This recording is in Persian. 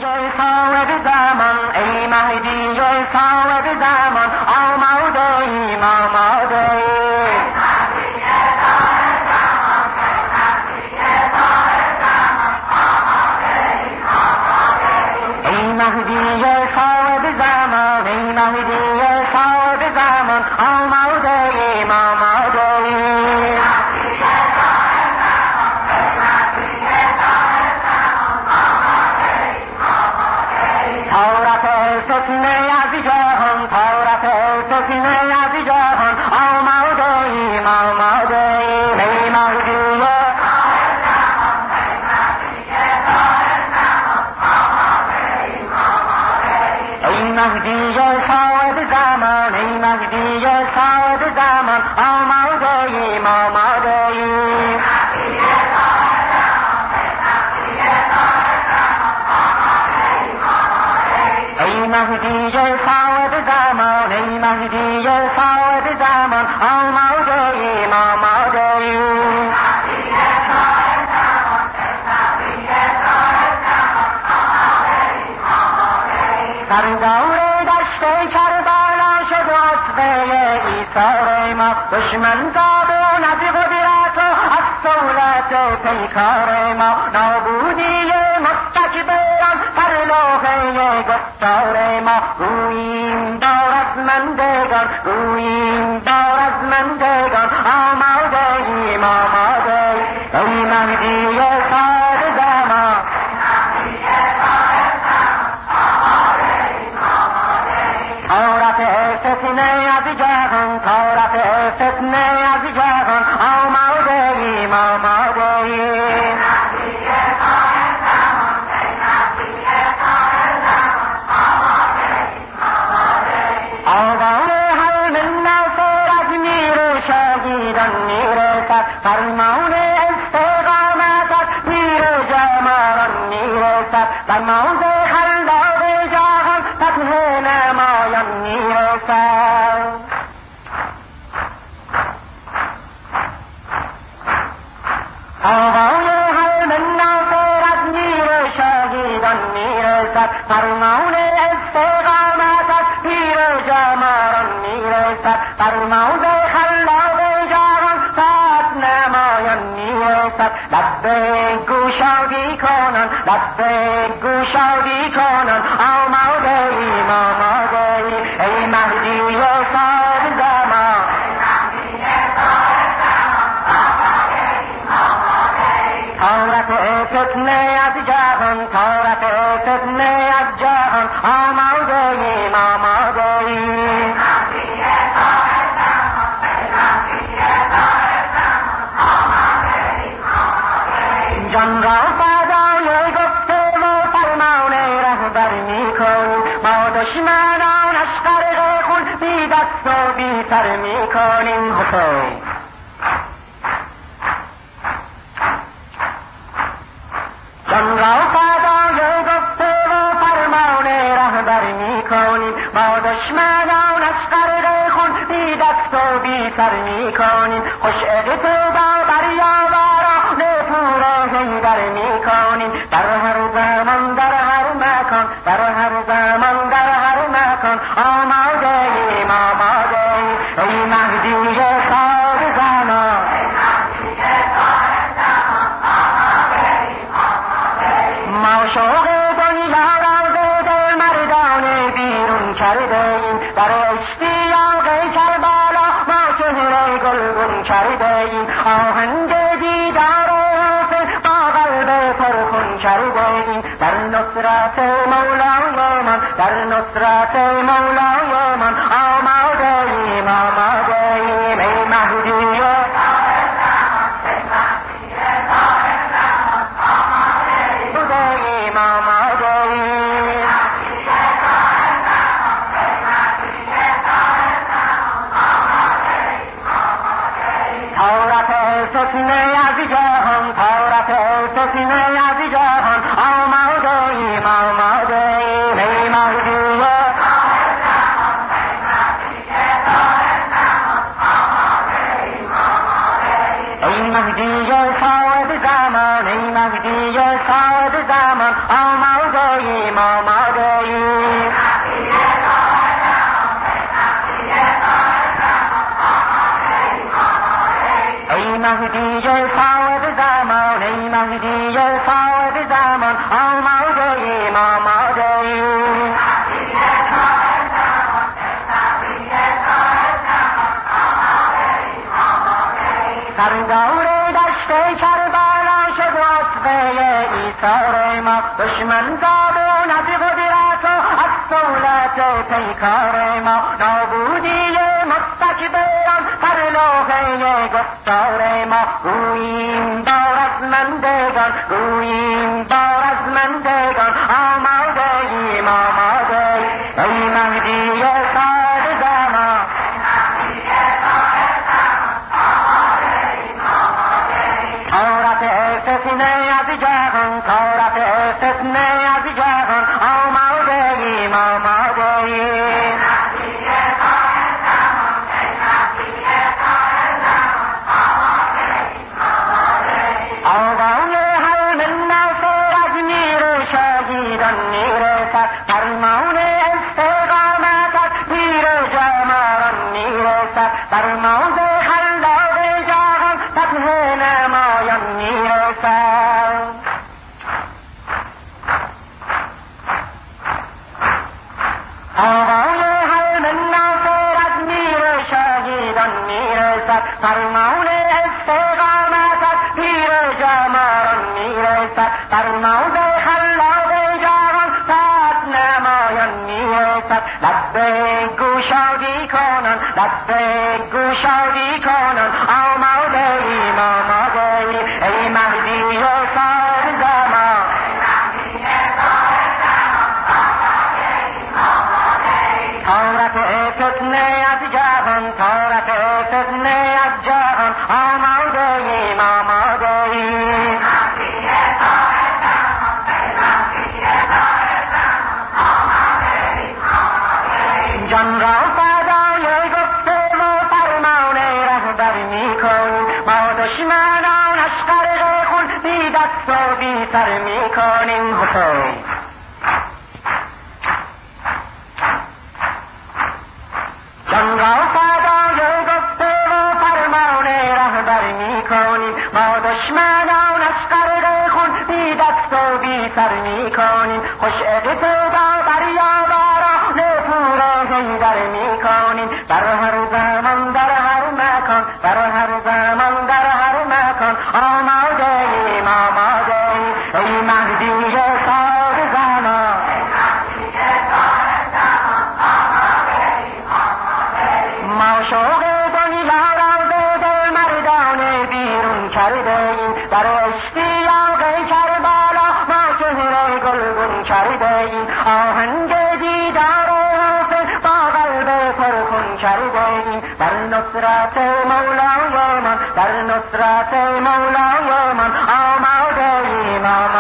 صاحب زمان ای مهدی صاحب زمان آماده ایم آماده ای مهدی صاحب زمان ای مهدی صاحب زمان آماده ایم آماده تارت فتنه از جهان تارت فتنه از جهان آماده ایم آماده ایم ای مهدی ای مهدی صاحب زمان ای مهدی صاحب زمان آماده ایم آماده ایم ای مهدی صاحب زمان ای مهدی صاحب زمان آماده ایم آماده ایم سردار دشت کربلا شد عصبه ایثار ما دشمن زبان از قدرت و از دولت پیکار ما نابودی مستکبران بر لوحه گفتار ما گوییم با رزمندگان گوییم با رزمندگان آماده ایم آماده ای مهدی صاحب زمان تارت فتنه از جهان تارت فتنه از جهان آماده ایم آماده ایم آوان هر من ناصر از میر شهیدان میرسد فرمان استقامت از پیر جمالان میرسد فرمان خلاق جهان فتح نمایان میرسد آوان هر من ناصر از میر شهیدان میرسد فرمان استقامت از پیر جمالان میرسد فرمان خلاق جهان فتح نمایان میرسد لبیک گوشادی کنان لبیک گوشادی کنان آماده ایم آماده ایم ای مهدی صاحب زمان تارت فتنه از جهان تارت فتنه از جهان آماده ایم آماده ایم جان را فدای گفته و فرمان رهبر میکنیم ما دشمنانش غرق خون بی دست و بی سر میکنیم حسین جان را فدای گفته و فرمان رهبر میکنیم ما دشمنانش غرق خون بی دست و بی سر میکنیم خوش اقتدا بر یاوران پور حیدر میکنیم در هر زمان در هر مکان در هر زمان در هر مکان آماده ایم آماده ایم ای مهدی صاحب زمان ما شوق دنیا را ز دل مردانه بیرون کرده ایم در اشتیاق کربلا ما چهره گلگون کرده ایم آهنگ دیدار حسین با قلب پرخون کرده ایم در نصرت مولای من در نصرت مولای من آماده ایم آماده ایم ای مهدی تارت فتنه از جهان تارت فتنه از جهان آماده ایم آماده ایم ای مهدی ایم آماده ایم. ای مهدی صاحب زمان، ای مهدی صاحب زمان، آماده ایم آماده ایم. سردار دشت کربلا شد عصبه ایثار ما، دشمن زبان از قدرت و از دولت پیکار ما، نابودی مستکبران بر لوحه گفتار ما. گوییم با رزمندگان، گوییم با رزمندگان، آماده ایم آماده ایم. ای مهدی صاحب زمان، تارت فتنه از جهان، تارت فتنه از جهان، آماده ایم آماده ایم. آوای هر من ناصر از میر شهیدان میرسد، فرمان استقامت از پیر جماران میرسد، فرمان خلاق جهان فتح نمایان میرسد. آوای هر من ناصر از میر شهیدان میرسد، فرمان استقامت از پیر جماران میرسد، فرمان خلاق جهان فتح نمایان میرسد. لبیک گشادی کنان، لبیک گشادی کنان، آماده ایم آماده ایم. ای مهدی صاحب زمان، تارت فتنه از جهان، تارت فتنه از جهان، آماده ایم آماده ایم. جان را فدای گفته و فرمان رهبر میکنیم، ما دشمنانش غرق خون بی دست و بی سر میکنیم. حسین جان را فدای گفته و فرمان رهبر میکنیم، ما دشمنانش غرق خون بی دست و بی سر میکنیم. خوش اقتدا بر یاوران پور حیدر میکنیم، در هر زمان در هر مکان، در هر زمان در هر مکان، آماده ایم آماده ایم. ای مهدی صاحب زمان، ما شوق دنیا را ز دل مردانه بیرون کرده ایم، در اشتیاق کربلا ما چهره گلگون کرده ایم. آهنگ دیدار حسین با قلب پرخون کرده ایم، در نصرت مولای من، در نصرت مولای من، آماده ایم.